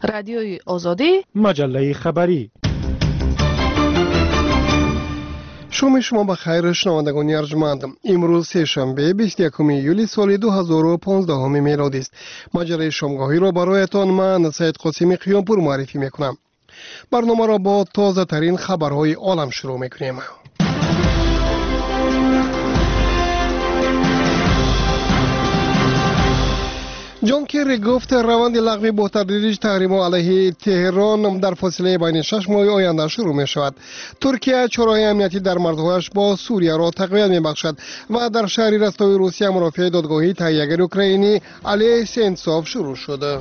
رادیوی آزادی، مجله خبری. شما بخیر شنوندگان ارجمند. امروز سه‌شنبه 21 یولی سال 2015 میلادی است. مجله شامگاهی را برایتان من سید قاسمی قیامپور معرفی میکنم. برنامه را با تازه ترین خبرهای عالم شروع میکنیم. جان کری گفت روند لغو با تدریج تحریم علیه تهران در فاصله بین 6 ماه آینده شروع می شود. ترکیه چاره‌های امنیتی در مرزهایش با سوریه را تقویت می بخشد و در شهر رستاوی روسیه مرافع دادگاهی تهیه‌گر اوکراینی علی سنتسوف شروع شده.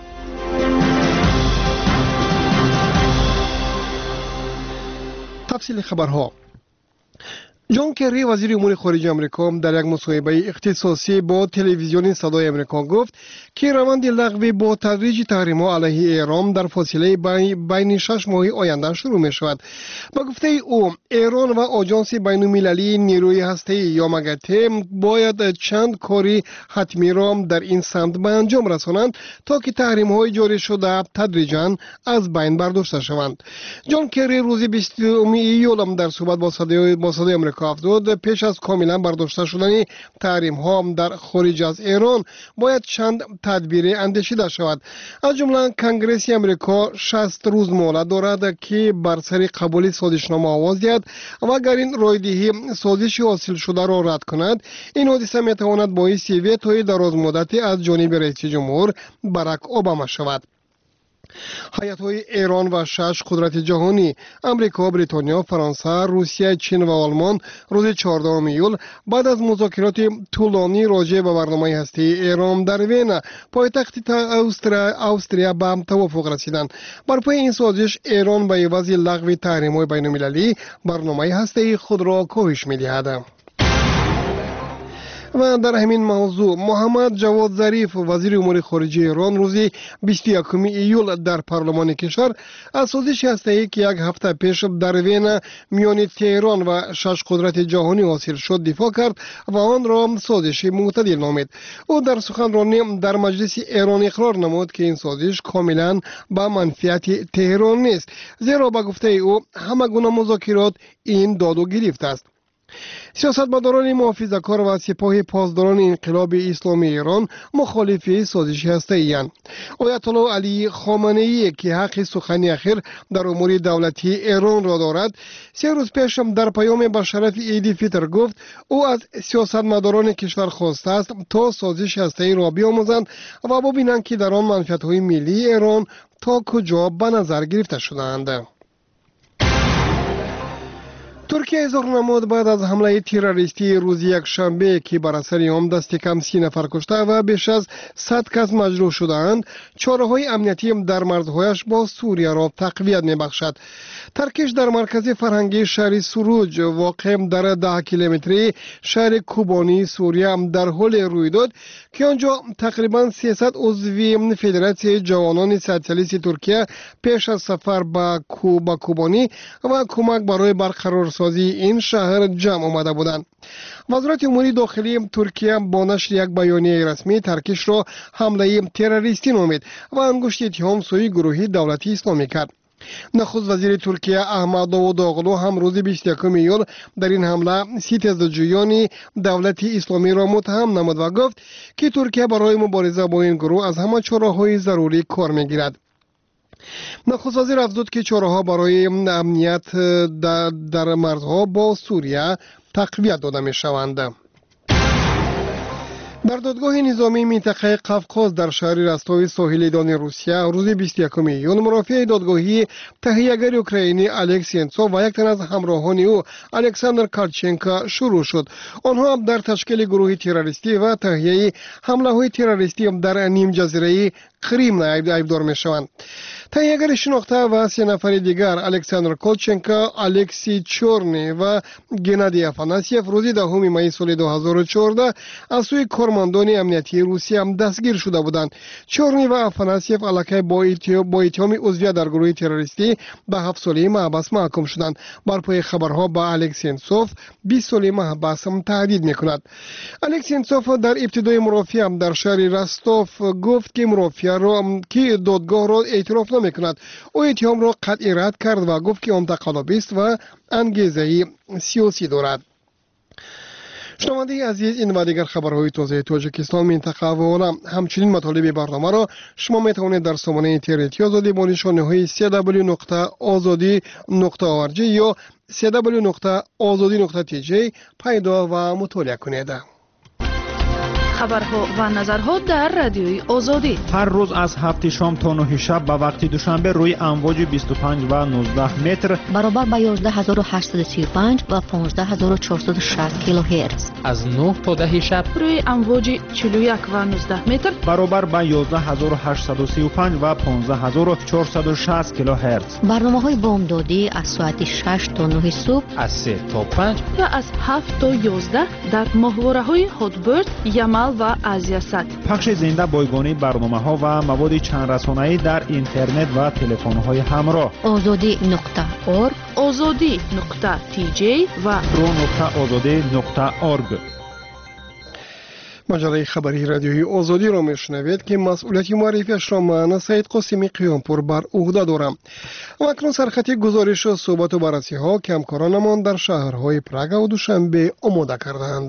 تفصیل خبرها. جان کری وزیر امور خارجه آمریکا در یک مصاحبه اختصاصی با تلویزیون صدای آمریکا گفت که روند لغو با تدریج تحریم‌ها علیه ایران در فاصله بین 6 ماه آینده شروع می شود. با گفته او ایران و آژانس بین‌المللی نیروی هسته‌ای یا ماگاته باید چند کاری حتمی را در این سمت به انجام رسانند تا که تحریم‌های جاری شده تدریجاً از بین برداشته شوند. جان کری روز 20 ایول در صحبت با صدای آمریکا افزود پیش از کاملا برداشته شدن تحریم ها در خارج از ایران باید چند تدبیر اندیشیده شود. از جمله کنگره آمریکا 60 روز مهلت دارد که بر سر قبول سازشنامه آواز دهد و اگر این رایدهی سازش حاصل شده را رد کند این حادثه میتواند باعث ویتوی دراز مدتی از جانب رئیس جمهور باراک اوباما شود. هیئت‌های ایران و 6 قدرت جهانی امریکا، بریتانیا، فرانسه، روسیه، چین و آلمان روز 14 ایول بعد از مذاکرات طولانی راجع به برنامه هسته‌ای ایران در وین پایتخت استریا به توافق رسیدند. بر پای این سازش ایران به عوض لغو تحریم‌های بین‌المللی برنامه هسته‌ای خود را کاهش می‌دهد. و در همین موضوع محمد جواد ظریف وزیر امور خارجه ایران روز 21 ایول در پارلمان کشور از سازش هسته‌ای که یک هفته پیش در وین میان تهران و 6 قدرت جهانی حاصل شد دفاع کرد و آن را سازش معتدل نامید. او در سخنرانی در مجلس ایران اقرار نمود که این سازش کاملا به منفعت تهران نیست، زیرا به گفته او همه گونه مذاکرات این داد و گرفت است. سیاستمداران محافظه‌کار و سپاه پاسداران انقلاب اسلامی ایران مخالف سازش هسته‌اند. آیت الله علی خامنه‌ای که حق سخن اخیر در امور دولتی ایران را دارد 3 روز پیش در پیام به شرف عید فطر گفت او از سیاستمداران کشور خواسته است تا سازش هسته‌ای را بیاموزند و ببینند که در آن منفعت‌های ملی ایران تا کجا به نظر گرفته شده‌اند. ترکیه اظهار نمود بعد از حمله تروریستی روز یک شنبه که بر اثر آن دست کم 30 نفر کشته و بیش از 100 کس مجروح شدند چاره‌های امنیتی در مرزهایش با سوریه را تقویت می‌بخشد. ترکیش در مرکز فرهنگی شهر سروج واقع در 10 کیلومتری شهر کوبانی سوریه در حال رویداد که آنجا تقریبا 300 عضو فدراسیون جوانان سوسیالیست ترکیه پیش از سفر به کوبانی و کمک برای برقرارسازی این شهر جمع آمده بودند. وزارت امور داخلی ترکیه با نشر یک بیانیه رسمی ترکیش را حمله تروریستی نامید و انگشت اتهام سوی گروه دولتی اسلامی کرد. نخست وزیر ترکیه احمد داوودوغلو هم روز 21 ایول در این حمله 30 از جویان دولت اسلامی را متهم نمود و گفت که ترکیه برای مبارزه با این گروه از همه چاره‌های ضروری کار می‌گیرد. نخست وزیر افزود که چاره‌ها برای امنیت در مرزها با سوریه تقویت داده می‌شوند. در دادگاه نظامی منطقه قفقاز در شهر رستاوی ساحل روسیه روز 21 ایول مرافع دادگاهی تهیه‌گر اوکراینی الکس سنتسوف و یک تن از همراهان او الکساندر کارچنکا شروع شد. آنها در تشکیل گروه تروریستی و تهیه حمله‌های تروریستی در نیم جزیره کریم ایبدار می‌شوند. تهیه‌گر شناخته و 3 نفر دیگر الکساندر کولچنکا، الکسی چورنی و گنادی افاناسیف روز 10 می سال 2014 از سوی کارمندان امنیتی روسیه هم دستگیر شده بودند. چورنی و افاناسیف علاقه با اتهام عضویت در گروه تروریستی به 7 ساله محبس محکوم شدند. بر پای خبرها با الکس سنتسوف 20 ساله محبس هم تهدید می‌کند. الکس سنتسوف در ابتدای مرافعه در شهر رستوف گفت که مرافعه دادگاه را اعتراف نمی‌کند. او اتهام را قطعی رد کرد و گفت که آن تقلبی است و انگیزه سیاسی دارد. شنونده عزیز، این و دیگر خبرهای تازه تاجیکستان، منطقه و عالم، همچنین مطالب برنامه را شما میتوانید در سامانه اینترنتی آزادی با نشانه‌های www.azadi.org یا www.azadi.tj پیدا و مطالعه کنید. خبرها و نظرها در رادیوی آزادی هر روز از 7 شام تا 9 شب به وقت دوشنبه روی امواج 25 و 19 متر برابر با 11835 و 15460 کیلوهرتز. از 9 تا 10 شب روی امواج 41 و 19 متر برابر با 11835 و 15460 کیلوهرتز. برنامه‌های بامدادی از ساعت 6 تا 9 صبح، از 3 تا 5 و از 7 تا 11 در ماهواره‌های هاتبرد، یمل و آسیا سات. پخش زنده بایگانی برنامه‌ها و مواد چند رسانه‌ای در اینترنت و تلفن‌های همراه. azadi.org، azadi.tj و pro.azadi.org. مجله خبری رادیوی آزادی را میشنوید که مسئولیت معرفیش را من سید قاسمی قیامپور بر عهده دارم. و اکنون سرخط گزارش و صحبت و بررسی ها که همکارانمان در شهرهای پراگ و دوشنبه آماده کردند.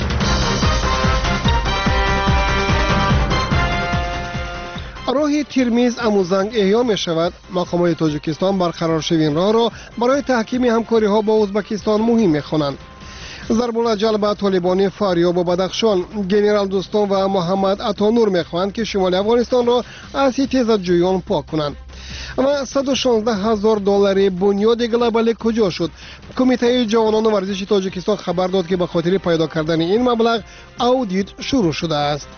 راه ترمیز اموزنگ احیا می شود. مقامات تاجیکستان برقرار شوین راه را برای تحکیم همکاری ها با ازبکستان مهم می خوانند. ضرب الاجل به طالبان فاریاب و بدخشان، گنرال دوستان و محمد عطانور می خواهند که شمال افغانستان را از تیزابجویان پاک کنند. و 116,000 دلار بنیاد گلوبال کجا شد؟ کمیته جوانان ورزش تاجیکستان خبر داد که به خاطر پیدا کردن این مبلغ اودیت شروع شده است.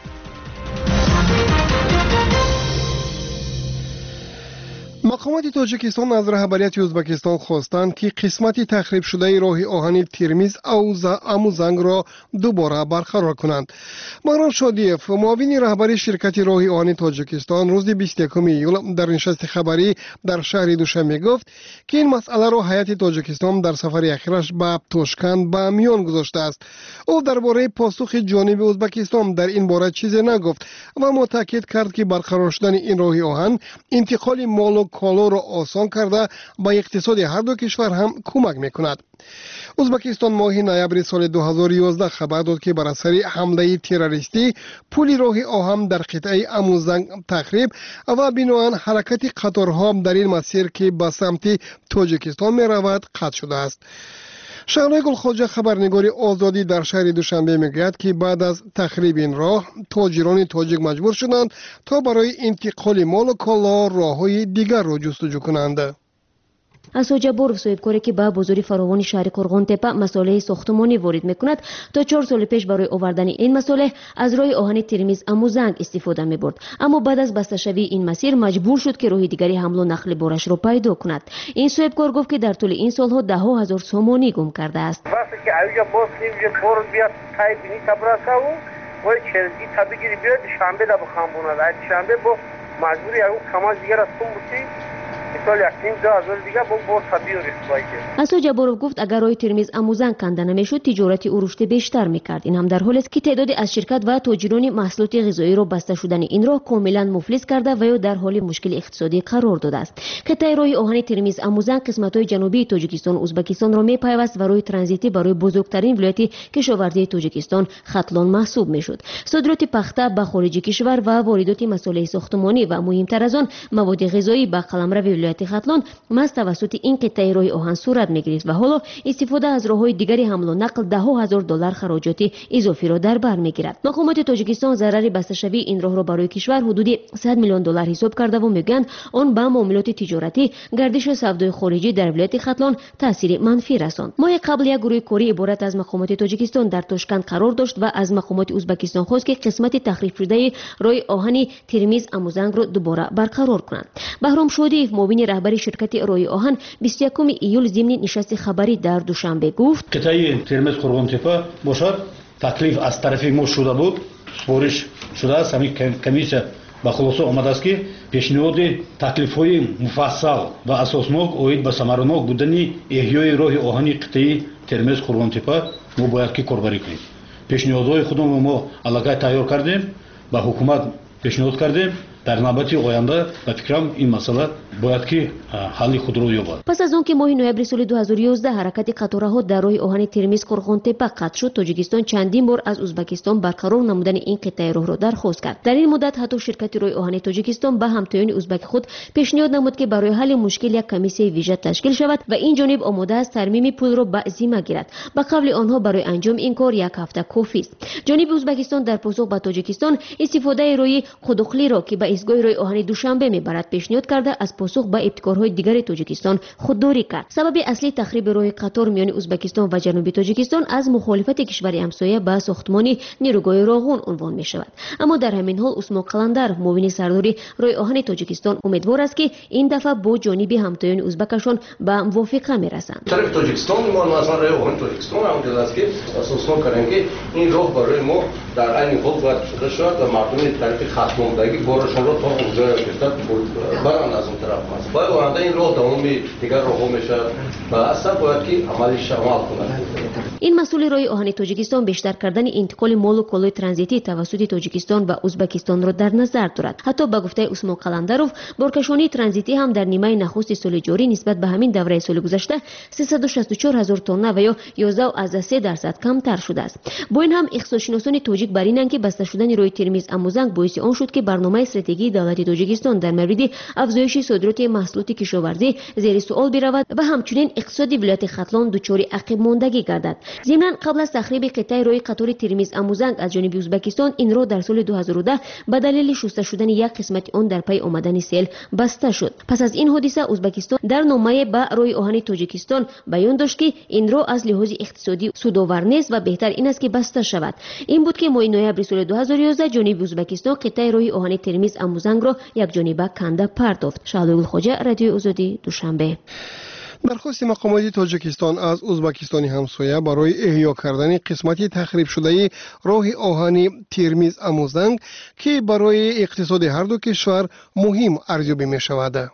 مقامات تاجیکستان از رهبریت ازبکستان خواستند که قسمت تخریب شده راه آهن ترمیز اموزنگ را دوباره برقرار کنند. بهرام شادیف، معاون رهبری شرکت راه آهن تاجیکستان، روز 21 ایول در نشست خبری در شهر دوشنبه گفت که این مسئله را هیئت تاجیکستان در سفر اخیرش به توشکند به میان گذاشته است. او درباره پاسخ جانب ازبکستان در این باره چیزی نگفت و متأکد کرد که برقرار شدن این راه آهن انتقال مال و کالا را آسان کرده با اقتصاد هر دو کشور هم کمک میکند. ازبکستان ماه نوامبر سال 2011 خبر داد که بر اثر حمله تروریستی پل راه آهن در قطعه اموزنگ تخریب و بنابراین حرکت قطارها در این مسیر که به سمت تاجیکستان می رود قطع شده است. شهلا گلخواجه خبرنگار آزادی در شهر دوشنبه میگوید که بعد از تخریب این راه تاجران تاجیک مجبور شدند تا برای انتقال مال و کالا راههای دیگر را جستجو کنند. اسوجابورف صاحبکاری که به بزرگی فراوان شهر قرغان تپه مسئله ساختمانی وارد میکند تا 4 سال پیش برای آوردن این مسئله از راه آهن ترمیز اموزنگ استفاده میبرد، اما بعد از بسته شوی این مسیر مجبور شد که راه دیگری حمل و نقل بارش را پیدا کند. این صاحبکار گفت که در طول این سالها 10,000 سومانی گم کرده است. وقتی که اوجا باز نمیشه فور بیاد تای بینی تبراسا و چلزی تبیگیری بیاد شنبه دا بخوام از شنبه با مجبوری او کماز دیگر از کم بودی اسوجابورف گفت اگر راه ترمیز اموزنگ کنده نمیشد تجارت او رشد بیشتر میکرد. این هم در حالی است که تعدادی از شرکت و تاجران محصولات غذایی را بسته شدن این راه کاملا مفلس کرده و یا در حال مشکل اقتصادی قرار داده است. قطعه راه آهن ترمیز اموزنگ قسمت‌های جنوبی تاجیکستان و ازبکستان را میپیوست و راه ترانزیتی برای بزرگترین ولایت کشاورزی تاجیکستان ختلان محسوب میشد. صادرات پخته به خارج کشور و واردات مسائل ساختمانی و مهمتر از آن مواد غذایی به قلمرو ولایت ختلان مست توسط این قطعه راه آهن صورت میگیرد و حالا استفاده از راههای دیگری حمل و نقل 10,000 دلار خراجات اضافی را در بر میگیرد. مقامات تاجیکستان ضرر بسته شوی این راه را برای کشور حدود 100 میلیون دلار حساب کرده و میگویند آن به معاملات تجارتی، گردش سودای خارجی در ولایت ختلان تاثیر منفی رساند. ماه قبل یک گروه کاری عبارت از مقامات تاجیکستان در توشکند قرار داشت و از مقامات ازبکستان خواست که قسمت تخریب شده راه آهن ترمیز اموزنگ را دوباره برقرار کنند. بهرام شادیف، معاون رهبری شرکت راه آهن، 21 ایول ضمن نشست خبری در دوشنبه گفت قطعه ترمیز قرغان تپه باشد تکلیف از طرف ما شده بود، سپارش شده است. همین کمیسیا با خلاصه آمده است که پیشنهاد تکلیف‌های مفصل و اساسناک اوید به ثمرناک بودن احیای راه آهن قطعه ترمیز قرغان تپه ما باید که کاربری کنیم. پیشنهادهای خودمون ما علاقه تیار کردیم، با حکومت پیشنهاد کردیم. дар навбати оянда ба фикрам ин масъала бояд ки ҳалли худро ёбад. پس از آنکه ماه نوامبر سال 2011 حرکت قطارها در راه آهن ترمیز قرغن‌تپه قطع شد، تاجیکستان چندین بار از ازبکستان برقرار نمودن این قطعه راه را درخواست کرد. در این مدت حتی شرکت راه آهن تاجیکستان به همتایان ازبک خود پیشنهاد نمود که برای حل مشکل یک کمیسیه ویژه تشکیل شود و این جانب آماده است ترمیم پل را به ذمه گیرد. به قول آنها برای انجام این کار یک هفته کافی است. جانب ازبکستان در پاسخ به تاجیکستان استفاده راه قدوقلی را که به ایستگاه راه آهن دوشنبه میبرد پیشنهاد کرده از پاسخ به ابتکارهای دیگر تاجیکستان خودداری کرد. سبب اصلی تخریب راه قطار میان ازبکستان و جنوبی تاجیکستان از مخالفت کشور همسایه به ساختمان نیروگاه راغون عنوان می شود. اما در همین حال اسما قلندر معاون سرداری راه آهن تاجیکستان امیدوار است که این دفعه با جانب همتایان ازبکشان به موافقه میرسند. طرف تاجیکستان ما مثلا راه آهن تاجیکستان هم است که اساسا کردن که این راه برای ما در عین خود باید شده شود و مردم طرف ختم ماندگی بارشان را تا اونجا گرفته برن از اون طرف است. باید آینده این راه تمام دیگر راه میشه و اصلا باید که عملش عمل کنند. این مسئول راه آهن تاجیکستان بیشتر کردن انتقال مال و کالای ترانزیتی توسط تاجیکستان و ازبکستان را در نظر دارد. حتی به گفته اسما قلندروف بارکشانی ترانزیتی هم در نیمه نخست سال جاری نسبت به همین دوره سال گذشته 364,000 تن و یا 11.3% کمتر شده است. با این هم اقتصادشناسان تاجیک بر اینند که بسته شدن راه ترمیز اموزنگ باعث آن شد که برنامه استراتژی دولت تاجیکستان در مورد افزایش صادرات محصولات کشاورزی زیر سوال برود و همچنین اقتصاد ولایت ختلان دچار عقب ماندگی گردد. ضمن قبل از تخریب قطعه راه قطار ترمیز اموزنگ از جانب ازبکستان این راه در سال 2010 به دلیل شسته شدن یک قسمت آن در پی آمدن سیل بسته شد. پس از این حادثه ازبکستان در نامه به راه آهن تاجیکستان بیان داشت که این راه از لحاظ اقتصادی سودآور نیست و بهتر این است که بسته شود. این بود که ماه نوامبر سال 2011 جانب ازبکستان قطعه راه آهن ترمیز اموزنگ را یک جانبه کنده پرداخت. شعله خواجه، رادیو آزادی، دوشنبه. درخواست مقامات تاجیکستان از ازبکستانی همسایه برای احیا کردن قسمتی تخریب شده راه آهن ترمیز اموزنگ که برای اقتصاد هر دو کشور مهم ارزیابی می شود.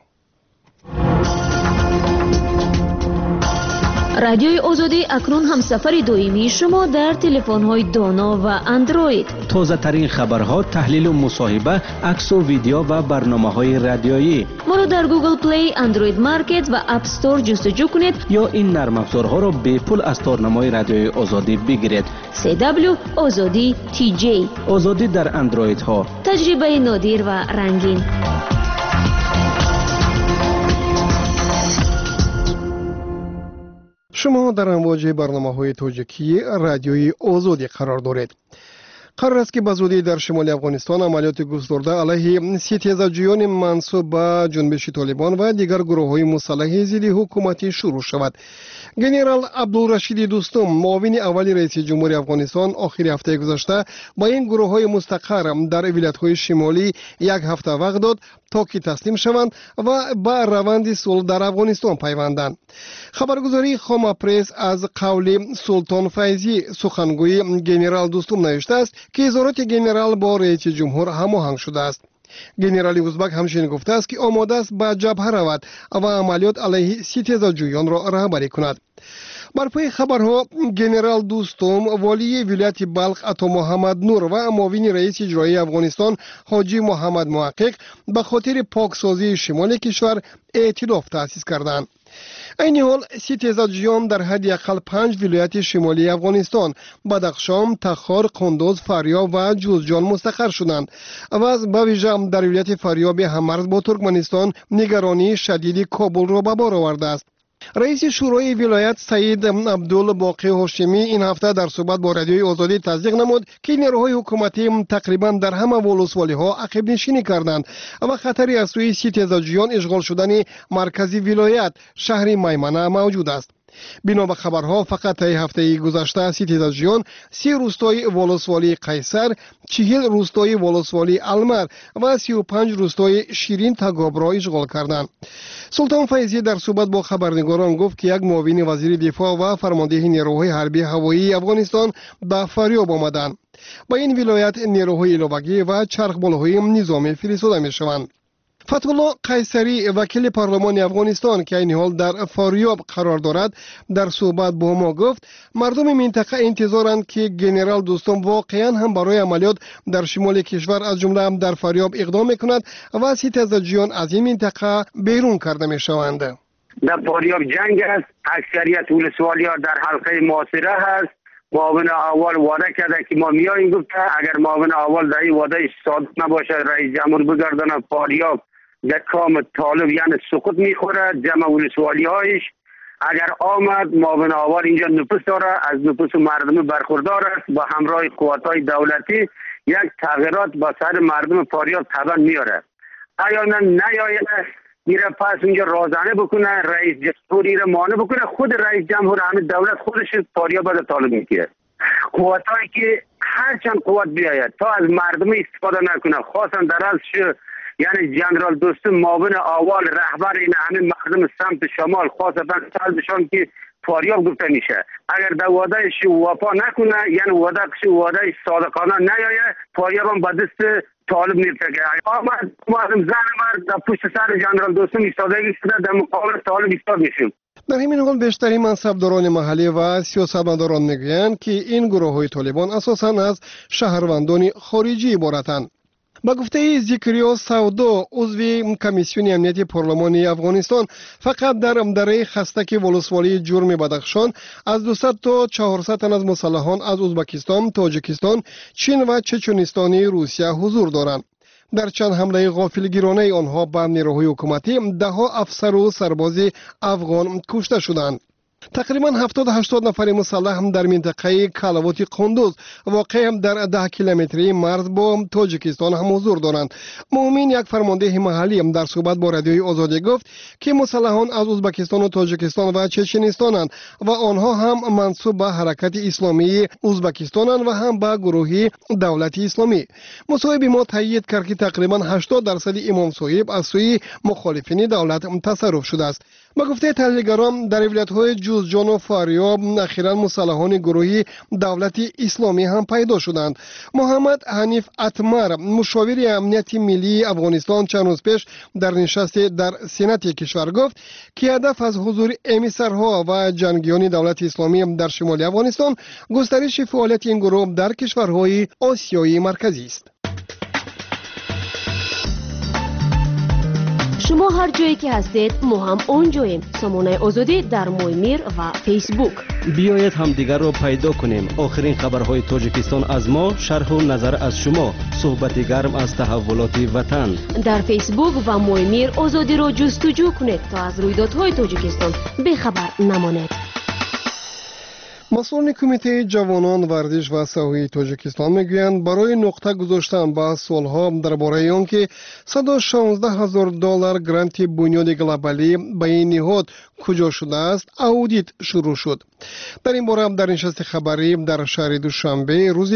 رادیوی آزادی اکنون هم سفر دائمی شما در تلفن‌های دانا و اندروید. تازه ترین خبرها، تحلیل و مصاحبه، عکس و ویدیو و برنامه‌های رادیویی. ما را در گوگل پلی، اندروید مارکت و اپ استور جستجو کنید یا این نرم افزارها را به پول از تارنمای رادیوی آزادی بگیرید. CW آزادی TJ. آزادی در اندروید ها. تجربه نادر و رنگین. شما در امواج برنامه‌های تاجیکی رادیوی آزادی قرار دارید. قرار است که به زودی در شمال افغانستان عملیات گسترده علیه ستیزجویان منسوب به جنبش طالبان و دیگر گروه‌های مسلح ضد حکومتی شروع شود. گنرال عبدالرشید دوستم، معاون اول رئیس جمهور افغانستان، آخر هفته گذشته با این گروه‌های مستقر در ولایت‌های شمالی یک هفته وقت داد تا که تسلیم شوند و به روند صلح در افغانستان پیوندند. خبرگزاری خام پرس از قول سلطان فیضی سخنگوی گنرال دوستم نوشته است که اظهارات گنرال با رئیس جمهور هماهنگ شده است. گنرال ازبک همچنین گفته است که آماده است به جبهه رود و عملیات علیه ستیزجویان را رهبری کند. بر پای خبرها گنرال دوستم والی ولایت بلخ عطا محمد نور و معاون رئیس اجرایی افغانستان حاجی محمد محقق به خاطر پاکسازی شمال کشور ائتلاف تأسیس کردند. این حال ستیزجویان در حداقل 5 ولایت شمالی افغانستان بدخشان، تخار، قندوز، فاریاب و جوزجان مستقر شدند و به ویژه در ولایت فاریاب هممرز با ترکمنستان نگرانی شدید کابل را به بار آورده است. رئیس شورای ولایت سید عبدالباقی هاشمی این هفته در صحبت با رادیوی آزادی تصدیق نمود که نیروهای حکومتی تقریبا در همه ولسوالی‌ها عقب نشینی کردند و خطری از سوی ستیزجویان اشغال شدن مرکزی ولایت شهر میمنه موجود است. بنا به خبرها فقط طی هفته گذشته ستیزجویان 30 روستای ولسوالی قیصر، 40 روستای ولسوالی المر و 35 روستای شیرین تگاب را اشغال کردند. سلطان فیضی در صحبت با خبرنگاران گفت که یک معاون وزیر دفاع و فرمانده نیروهای حربی هوایی افغانستان به فاریاب آمدند. با این ولایت نیروهای علاوگی و چرخ بالاهای نظامی فرستاده می‌شوند. فتح‌الله قیصری وکیل پارلمان افغانستان که این حال در فاریاب قرار دارد در صحبت با ما گفت مردم منطقه انتظارند که ژنرال دوستم واقعا هم برای عملیات در شمال کشور از جمله هم در فاریاب اقدام میکند و ستیزجویان از این منطقه بیرون کرده میشوند. در فاریاب جنگ است، اکثریت ولسوالی‌ها در حلقه محاصره هست. معاون اول وعده کرده که ما میاییم، گفته اگر معاون اول در این وعده صادق نباشه رئیس جمهور بگردانه فاریاب در کام طالب یعنی سقوط میخوره جمع ولسوالی‌هایش. اگر آمد معاون اول اینجا نفوذ داره، از نفوذ مردم برخوردار است، با همراه قوت‌های دولتی یک تغییرات با سر مردم فاریاب طبعا میاره. آیا نیاید میره پس اونجا رازانه بکنه، رئیس جمهوری را مانع بکنه، خود رئیس جمهور همین دولت خودش فاریاب را طالب میگیره. قوتایی که هر چند قوت بیاید تا از مردم استفاده نکنه، خاصا در از یعنی جنرال دوستم معاون اول رهبر این همین مردم سمت شمال خاصتا سالشان که فاریاب گفته میشه، اگر در وعدهش وفا نکنه یعنی وعده صادقانه نیاید، فاریاب هم به دست طالب میرتگه. آمد زن مرد در پشت سر جنرال دوستم ایستادگی شده، در مقابل طالب ایستاد میشیم. در همین حال بیشتری منصبداران محلی و سیاستمداران میگویند که این گروه‌های طالبان اساساً از شهروندان خارجی عبارتند. با گفته ذکریا سودو عضو کمیسیون امنیتی پارلمانی افغانستان فقط در دره خستک ولسوالی جرم بدخشان از 200 تا 400 تن از مسلحان از ازبکستان، تاجیکستان، چین و چچنستان روسیه حضور دارند. در چند حمله غافلگیرانه آنها به نیروهای حکومتی دهها افسر و سرباز افغان کشته شدند. تقریبا 70-80 نفر مسلح هم در منطقه کلاوات قندوز واقع هم در 10 کیلومتری مرز با تاجیکستان هم حضور دارند. مومین یک فرمانده محلی هم در صحبت با رادیوی آزادی گفت که مسلحان از ازبکستان و تاجیکستان و چچنستانند و آنها هم منسوب به حرکت اسلامی ازبکستانند و هم به گروه دولت اسلامی. مصاحبه ما تایید کرد که تقریبا 80% امام صاحب از سوی مخالفین دولت تصرف شده است. با گفته تحلیلگران در ولایت‌های جوزجان و فاریاب اخیراً مسلحان گروهی دولت اسلامی هم پیدا شدند. محمد حنیف اتمر مشاور امنیت ملی افغانستان چند روز پیش در نشست در سنات کشور گفت که هدف از حضور امیسرها و جنگیان دولت اسلامی در شمال افغانستان گسترش فعالیت این گروه در کشورهای آسیای مرکزی است. شما هر جایی که هستید ما هم اونجاییم. سامانه آزادی در مویمیر و فیسبوک. بیایید همدیگر را پیدا کنیم. آخرین خبرهای تاجیکستان از ما، شرح و نظر از شما، صحبت گرم از تحولات وطن. در فیسبوک و مویمیر آزادی را جستجو کنید تا از رویدادهای تاجیکستان بیخبر نمانید. مسئولان کمیته جوانان ورزش و سیاحت تاجیکستان میگویند برای نقطه گذاشتن به سالها درباره آنکه $116,000 گرانت بنیاد گلوبالی به این نهاد کجا شده است اودیت شروع شد. در این باره در نشست خبری در شهر دوشنبه روز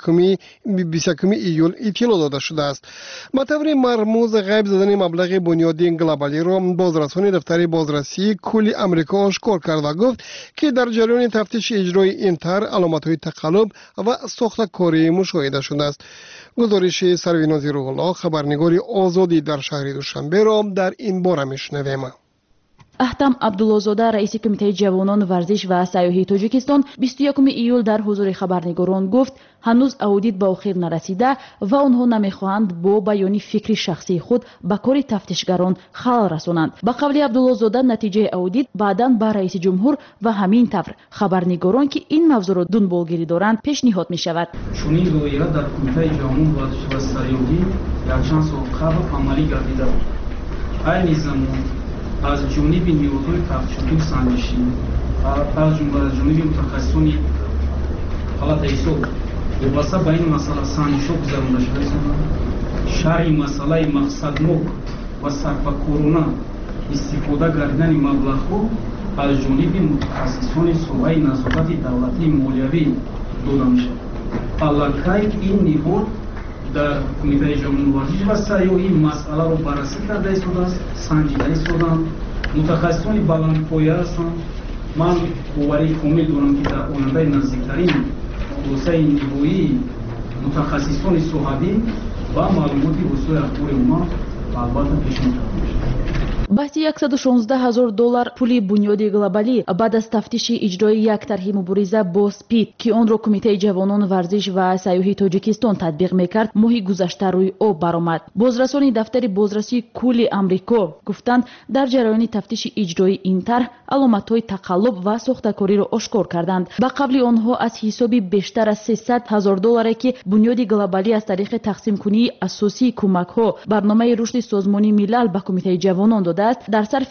21 ایول اطلاع داده شده است. به طور مرموز غیب زدن مبلغ بنیادی گلوبالی را بازرسان دفتر بازرسی کل امریکا آشکار کرد و گفت که در جریان تفتیش اجرای این طرح علامت‌های تقلب و ساخته‌کاری مشاهده شده است. گزارش سرویناز روح‌الله خبرنگار آزادی در شهر دوشنبه را در این باره میشنویم. احتم عبدالله‌زاده رئیس کمیته جوانان ورزش و سیاحت تاجیکستان 21 ایول در حضور خبرنگاران گفت هنوز اودیت به آخر نرسیده و آنها نمیخواهند با بیان فکری شخصی خود به کار تفتیشگران خلل رسانند. به قول عبدالله‌زاده نتیجه اودیت بعداً به رئیس جمهور و همین طور خبرنگاران که این موضوع را دنبالگیری دارند پیشنهاد می شود. چنین لایحه در کمیته جوانان ورزش و سیاحت یک چند سال قبل عملی گردیده بود. این زمان از جانب نیروهای تفتیشی سنجشی از جمله از جانب متخصصان حالت ایسو وابسته به این مسئله سنجشی گذرانده شده است. شرح مسئله مقصدناک و سرپکارانه استفاده کردن مبلغ‌ها از جانب متخصصان سوحه نظارت دولتی مالیوی داده می‌شود. علاقه این نهاد در کمیته جوانان ورزش و سیاحت مسئله را بررسی کرده است، سنجیده است. متخصصان بلندپایه هستند. من باوری کامل دارم که در آینده نزدیکترین توسعه نهایی متخصصان صحابی و معلوماتی وسایل اخبار ما البته پیش می‌رفت. بحث $116,000 پولی بنیادی گلوبالی بعد از تفتیش اجرای یک طرح مبارزه با سپید که آن را کمیته جوانان ورزش و سیاحی تاجیکستان تطبیق میکرد ماه گذشته روی آب برآمد. بازرسان دفتر بازرسی کل آمریکا گفتند در جریان تفتیش اجرای این طرح علامت‌های تقلب و ساخته‌کاری را آشکار کردند. به قبل آنها از حسابی بیشتر از $300,000 که بنیاد گلوبالی از طریق تقسیم کنی اساسی کمک‌ها برنامه رشد سازمان ملل به کمیته جوانان داده است، در صرف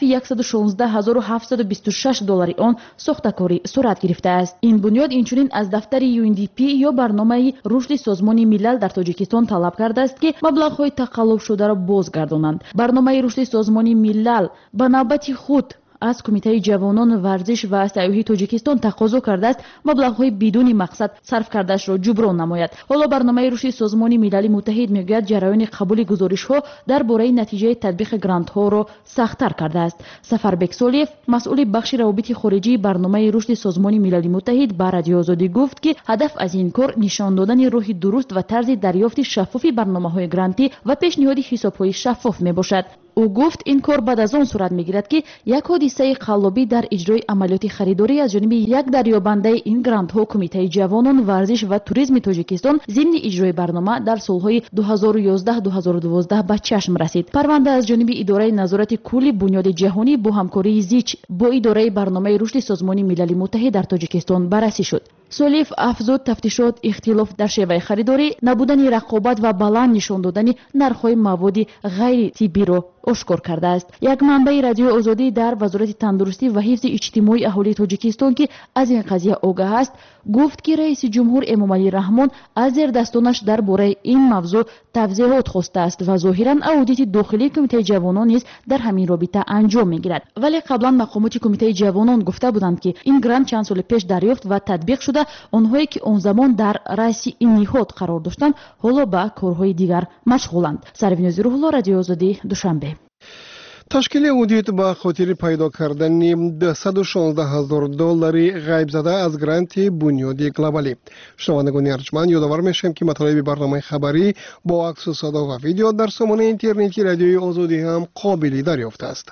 $116,726 آن ساخته‌کاری صورت گرفته است. این بنیاد اینچنین از دفتر UNDP یا برنامه رشد سازمان ملل در تاجیکستان طلب کرده است که مبلغ‌های تقلب شده را بازگردانند. برنامه رشد سازمان ملل به نوبت خود از کمیته جوانان ورزش و سیاحی تاجیکستان تقاضا کرده است مبلغ‌های بدون مقصد صرف کرده‌اش را جبران نماید. حالا برنامه رشد سازمان ملل متحد میگوید جریان قبول گزارش‌ها درباره نتیجه تطبیق گرانت‌ها را سخت‌تر کرده است. سفربک سولیف مسئول بخش روابط خارجی برنامه رشد سازمان ملل متحد به رادیو آزادی گفت که هدف از این کار نشان دادن راه درست و طرز دریافت شفاف برنامه‌های گرانتی و پیشنهاد حساب‌های شفاف میباشد. او گفت این کار بعد از آن صورت میگیرد که یک حادثه قلابی در اجرای عملیات خریداری از جانب یک دریابنده این گرانت ها کمیته جوانان ورزش و توریسم تاجیکستان ضمن اجرای برنامه در سالهای 2011-2012 به چشم رسید. پرونده از جانب اداره نظارت کل بنیاد جهانی با همکاری زیچ با اداره برنامه رشد سازمان ملل متحد در تاجیکستان بررسی شد. سولیف افزود تفتیشات اختلاف در شیوه خریداری، نبودن رقابت و بلند نشان دادن نرخ‌های مواد غیر طبی را آشکار کرده است. یک منبع رادیو آزادی در وزارت تندرستی و حفظ اجتماعی اهالی تاجیکستان که از این قضیه آگاه است گفت که رئیس جمهور امامعلی رحمان از زیر دستانش درباره این موضوع توضیحات خواسته است و ظاهراً اودیت داخلی کمیته جوانان نیز در همین رابطه انجام میگیرد. ولی قبلا مقامات کمیته جوانان گفته بودند که این گرانت چند سال پیش دریافت و تطبیق شده، آنهایی که آن زمان در رأس این نهاد قرار داشتند حالا به کارهای دیگر مشغولند. سروینوزی روح الله، رادیو آزادی، دوشنبه. تشکیل اودیت به خاطر پیدا کردن $116,000 غیب زده از گرانت بنیادی گلوبالی. شنوندگان ارجمند یادآور میشیم که مطالب برنامه خبری با عکس و صدا و ویدیو در سامانه اینترنتی رادیوی آزادی هم قابل دریافت است.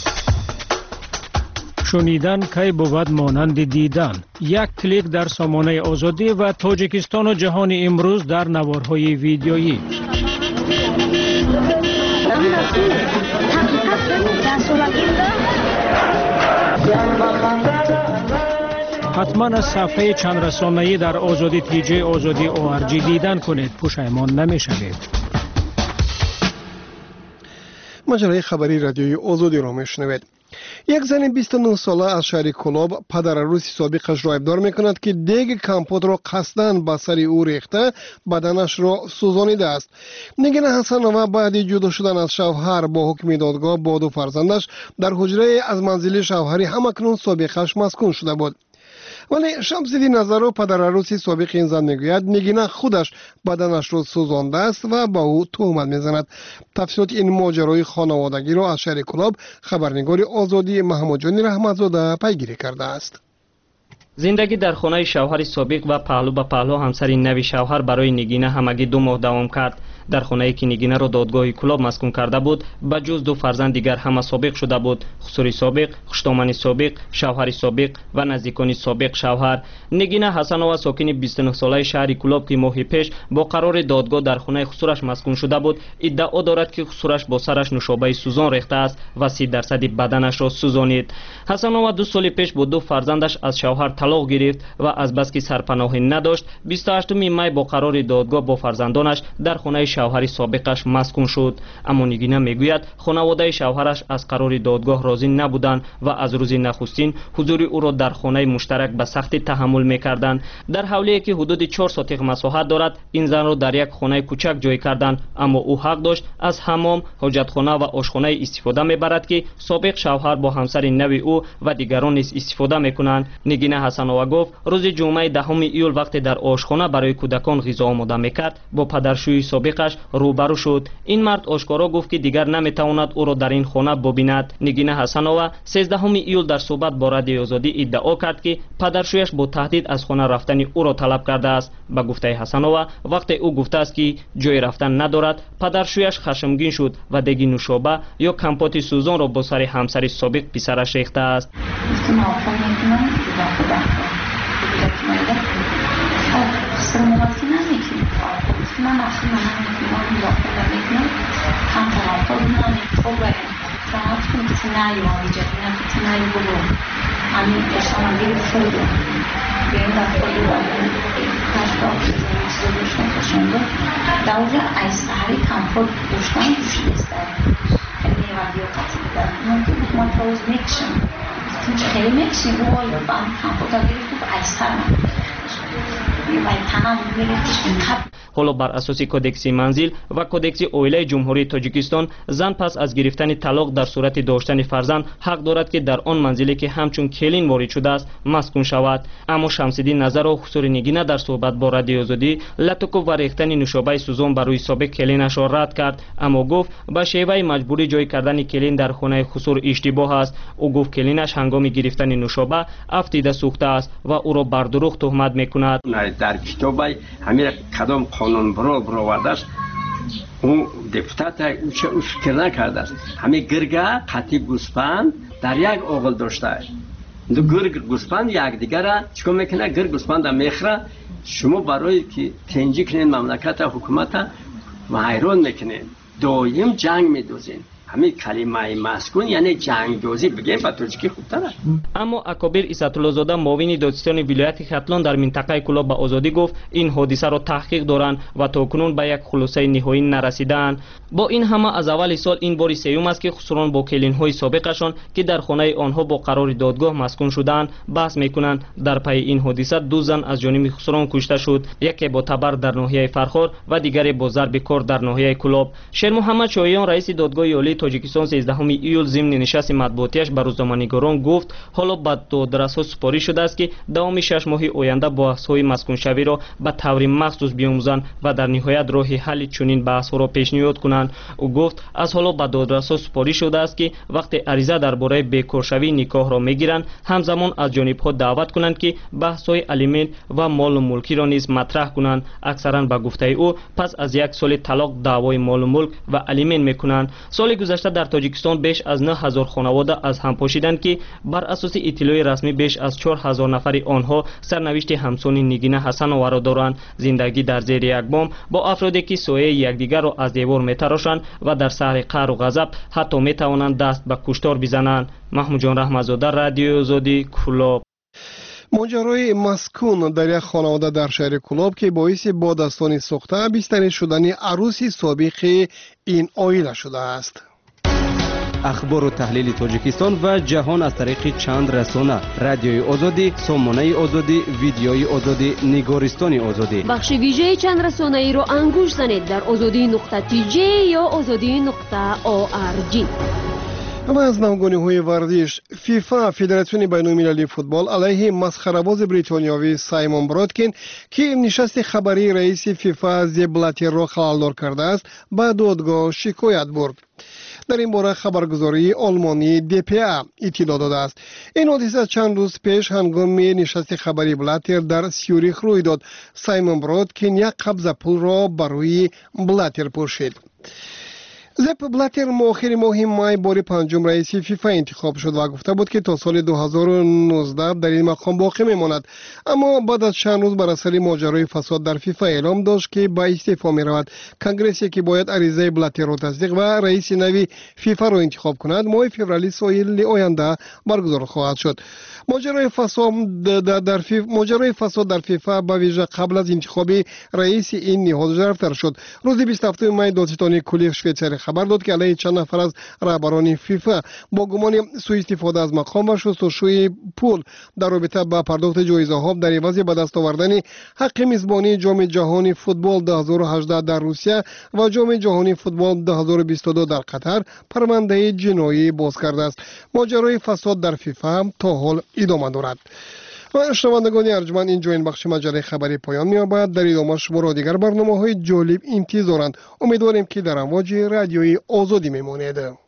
شنیدن کی بود مانند دیدن. یک کلیک در سامانه آزادی و تاجیکستان و جهان امروز در نوارهای ویدیویی. حتما از صفحه چند رسانه‌ای در آزادی تیجی آزادی ORG دیدن کنید، پشیمان نمی‌شوید. مجله خبری رادیوی آزادی را میشنوید. یک زن 29 ساله از شهر کلاب پدر عروس سابقش را ادعا میکند که دیگ کمپوت را قصداً به سر او ریخته بدنش را سوزانیده است. نگین حسنова بعد جدا شدن از شوهر با حکم دادگاه با دو فرزندش در حجره از منزل شوهری همکنون سابقش مسکون شده بود. ولی شمس‌الدین نظرو پدر عروس سابق این زن میگوید نگینه خودش بدنش را سوزانده است و با او تهمت میزند. تفصیلات این ماجرای خانوادگی را از شهر کلاب خبرنگار آزادی محمد جانی رحمتزاده پیگیری کرده است. زندگی در خانه شوهر سابق و پهلو به پهلو همسر نوی شوهر برای نگینه همگی 2 ماه دوام کرد. در خانه‌ای که نگینه را دادگاه کلاب مسکون کرده بود به جز 2 فرزند دیگر همه سابق شده بود: خسروی سابق، خوشتامنی سابق، شوهر سابق و نزدیکان سابق شوهر. نگینه حسنова ساکن 29 ساله شهر کلاب که ماهی پیش با قرار دادگاه در خانه خسرش مسکون شده بود ادعا دارد که خسرش با سرش نوشابه سوزان ریخته است و 30% بدنش را سوزانید. حسنова 2 سال پیش با 2 فرزندش از شوهر طلاق گرفت و از بس که سرپناهی نداشت 28 می با قرار دادگاه با فرزندانش در خانه شوهر سابقش مسکون شد. اما نگینه میگوید خانواده شوهرش از قرار دادگاه راضی نبودند و از روز نخستین حضور او را در خانه مشترک به سختی تحمل میکردند. در حولی که حدود 4 ساتق مساحت دارد این زن را در یک خانه کوچک جای کردند، اما او حق داشت از حمام، حاجتخانه و آشخانه استفاده میبرد که سابق شوهر با همسر نوی او و دیگران نیز استفاده میکنند. نگینه حسنова گفت روز جمعه 10 ایول وقتی در آشخانه برای کودکان غذا آماده میکرد با پدرشوی سابقش شخصش روبرو شد. این مرد آشکارا گفت که دیگر نمیتواند او را در این خانه ببیند. نگینه حسنова 13 ایول در صحبت با رادیوی آزادی ادعا کرد که پدرشویش با تهدید از خانه رفتن او را طلب کرده است. به گفته حسنова وقتی او گفته است که جای رفتن ندارد، پدرشویش خشمگین شد و دیگی نوشابه یا کمپوت سوزان را با سر همسر سابق پسرش ریخته است. حالا بر اساس کودکس منزل و کودکس اویله جمهوری تاجیکستان، زن پس از گرفتن طلاق در صورت داشتن فرزند حق دارد که در آن منزلی که همچون کلین وارد شده است مسکون شود. اما شمس‌الدین نظر و خسور نگینه در صحبت با رادیوی آزادی لطکو و ریختن نوشابه سوزان بر روی سابق کلینش را رد کرد، اما گفت با شیوه مجبوری جای کردن کلین در خانه خسور اشتباه است. او گفت کلینش هنگام گرفتن نوشابه افتیده سوخته است و او را بر دروغ تهمت میکند. در کتابای همین کدام قانون برآورده است، او دپوتات او فکر نکرده است. همین گرگه قطعی گوسفند در یک اوغل داشته است. دو گرگ گوسفند یک دیگر را چیکار میکنه؟ گرگ گوسفند میخره. شما برای که تنجی کنین مملکت حکومت و حیران میکنین، دایم جنگ میدوزین. همین کلمه مسکون یعنی جنگ دوزی بگیم و تاجیکی خوبتر است. اما اکابر عیسی‌الله زاده معاون دادستان ولایت ختلان در منطقه کلاب به آزادی گفت این حادثه را تحقیق دارند و تاکنون به یک خلاصه نهایی نرسیدند. با این همه از اول سال این بار سوم است که خسران با کلین‌های سابقشان که در خانه آنها با قرار دادگاه مسکون شدند بحث میکنند. در پی این حادثه دو زن از جانب خسران کشته شد، یکی با تبر در ناحیه فرخار و دیگری با ضرب کار در ناحیه کلاب. شیر محمد شایان رئیس دادگاه عالی تاجیکستان 13 ایول ضمن نشست مطبوعاتیش به روزنامه‌نگاران گفت حالا به دادرس‌ها سپاری شده است که دوام 6 ماه آینده بحث‌های مسکون شوی را به طور مخصوص بیاموزند و در نهایت راه حل چنین بحث‌ها را پیشنهاد کنند. او گفت از حالا به دادرس‌ها سپاری شده است که وقتی عریضه درباره بیکارشوی نکاح را میگیرند همزمان از جانب‌ها دعوت کنند که بحث‌های الیمنت و مال و ملکی را نیز مطرح کنند. اکثرا به گفته او پس از یک سال طلاق دعوای مال و ملک و الیمنت میکنند. سال گذشته در تاجیکستان بیش از 9000 خانواده از هم پاشیدند که بر اساس اطلاع رسمی بیش از 4000 نفر آنها سرنوشت همسان نگینه حسنova را دارند. زندگی در زیر یک بام با افرادی که سایه یکدیگر را از دیوار میتراشند و در سحر قهر و غضب حتی میتوانند دست به کشتار بزنند. محمود جان رحمت‌زاده، رادیوی آزادی، کلاب. ماجرای مسکون در یک خانواده در شهر کلاب که باعث با دستان سوخته بیستنی شدن عروس سابق این عائله شده است. اخبار و تحلیل تاجیکستان و جهان از طریق چند رسانه: رادیوی آزادی، سامانه آزادی، ویدیوی آزادی، نگارستان آزادی. بخش ویژه چند رسانه ای را انگوش زنید در azadi.tj یا azadi.org. و از نامگونی‌های ورزش، فیفا فدراسیون بین‌المللی فوتبال علیه مسخره‌باز بریتانیایی سایمون برادکین که نشست خبری رئیس فیفا زپ بلاتر را خلال‌دار کرده است به دادگاه شکایت برد. در این باره خبرگزاری آلمانی DPA اطلاع داده است. این حادثه چند روز پیش هنگام نشست خبری بلاتر در سیوریخ روی داد. سایمون برادکین یک قبضه پول را برای بلاتر پوشید. زپ بلاتر مؤخر ماه مای بار پنجم رئیس فیفا انتخاب شد و گفته بود که تا سال 2019 در این مقام باقی میماند، اما بعد از چند روز بر اثر ماجرای فساد در فیفا اعلام داشت که به استعفا می رود. کنگرسی که باید عریضه بلاتر را تصدیق و رئیس نوی فیفا را انتخاب کند ماه فوریه سال آینده برگزار خواهد شد. ماجرای فساد در فیفا به ویژه قبل از انتخاب رئیس این نهاد ژرفتر شد. روز 27 می دادستان کلی شویتزاری خبر داد که علیه چند نفر از رهبران فیفا با گمان سوء استفاده از مقام و شستشوی پول در رابطه با پرداخت جایزه ها در عوض به دست آوردن حق میزبانی جام جهانی فوتبال 2018 در روسیه و جام جهانی فوتبال 2022 در قطر پرونده جنایی باز کرده است. ماجرای فساد در فیفا تا حال ادامه دارد. شنوندگان ارجمند اینجا این بخش مجله خبری پایان می‌یابد. در ادامه شما را دیگر برنامه‌های جالب انتظارند. امیدواریم که در امواج رادیوی آزادی میمانید.